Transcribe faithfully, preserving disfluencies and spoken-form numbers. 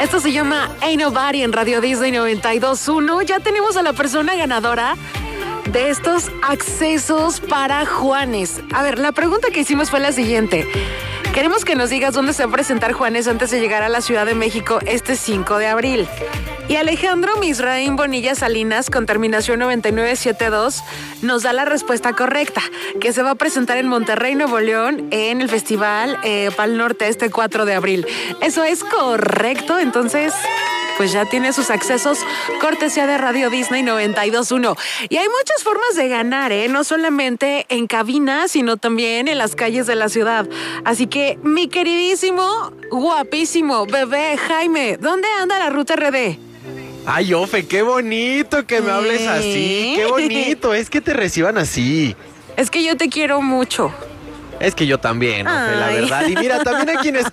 Esto se llama Ain't Nobody en Radio Disney noventa y dos punto uno. Ya tenemos a la persona ganadora de estos accesos para Juanes. A ver, la pregunta que hicimos fue la siguiente. Queremos que nos digas dónde se va a presentar Juanes antes de llegar a la Ciudad de México este cinco de abril. Y Alejandro Misraín Bonilla Salinas, con terminación noventa y nueve setenta y dos, nos da la respuesta correcta, que se va a presentar en Monterrey, Nuevo León, en el Festival eh, Pal Norte este cuatro de abril. Eso es correcto, entonces pues ya tiene sus accesos, cortesía de Radio Disney noventa y dos punto uno. Y hay muchas formas de ganar, ¿eh? No solamente en cabina, sino también en las calles de la ciudad. Así que, mi queridísimo, guapísimo bebé Jaime, ¿dónde anda la Ruta R D? Ay, Ofe, qué bonito que me hables así, qué bonito, es que te reciban así. Es que yo te quiero mucho. Es que yo también, Ofe, la verdad. Y mira, también a quienes